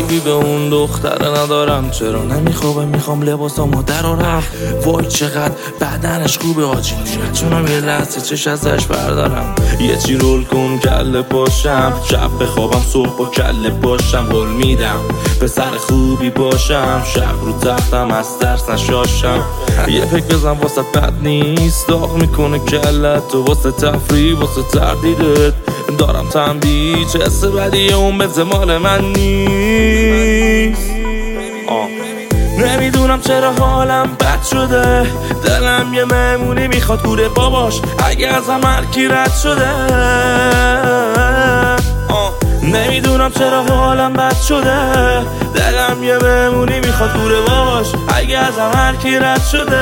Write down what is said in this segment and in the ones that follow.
خوبی به اون دختره ندارم. چرا نمیخوابه میخوام لباسامو درارم. وای چقدر بدنش خوبه آجی، چونم یه لحظه چش ازش بردارم. یه چی رول کن کله پاشم، شب بخوابم صبح با کله باشم. قول میدم پسر خوبی باشم، شب رو تختم از ترس نشاشم. یه فکر بزن واسه بد نیست، داغ میکنه کلت و واسه تفریح واسه تردیدت دارم تنبیه. چه حس بدیه اون به مال من نیست. نمیدونم چرا حالم بد شده، دلم یه مهمونی میخواد گوره باباش اگه ازم هرکی رد شده. نمیدونم چرا حالم بد شده، دلم یه مهمونی میخواد گوره باباش اگه ازم هرکی رد شده.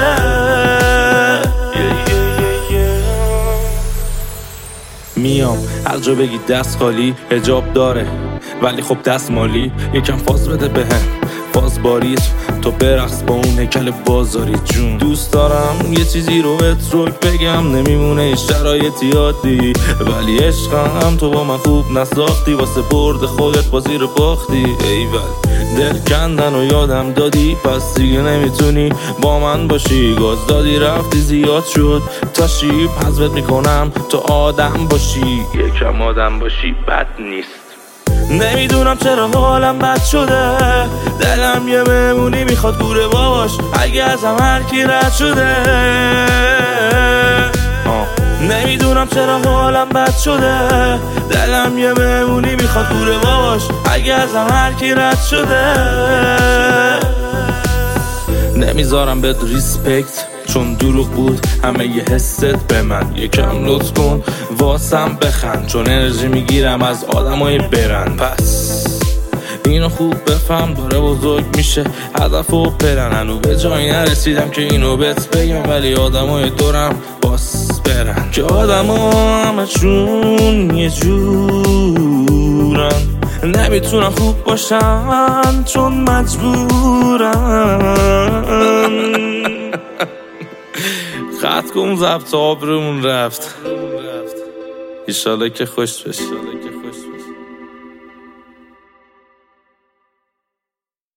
میام هر جا بگی دست خالی، حجاب داره ولی خب دست مالی. یکم فاز بده بهم، فاز باریت تو برقص با اون هیکل بازاری جون. دوست دارم یه چیزی رو بهت روک بگم، نمیمونه شرایطی عادی ولی عشقم تو با من خوب نساختی. واسه برد خودت بازی رو باختی. ایول دل کندن و یادم دادی، پس دیگه نمیتونی با من باشی. گاز دادی رفتی زیاد شد تا شیب، حذفت میکنم تو آدم باشی. یکم آدم باشی بد نیست. نمیدونم چرا حالم بد شده، دلم یه مهمونی میخواد گوره باباش اگه ازم هرکی رد شده. نمیدونم چرا حالم بد شده، دلم یه مهمونی میخواد گوره باباش اگه ازم هرکی رد شده. نمیذارم بهت ریسپکت چون دروغ بود همه یه حست به من. یکم لطف کن واسم بخند چون انرژی میگیرم از آدمای برن. پس اینو خوب بفهم داره بزرگ میشه هدف و پلن. هنو به جایی نرسیدم که اینو بهت بگم ولی آدمای دورم باس برن که آدما همشون یه جورن. نمیتونن خوب باشن چون مجبورن. خط کن ضبط آبرومون رفت. ایشالا که خوش بشه.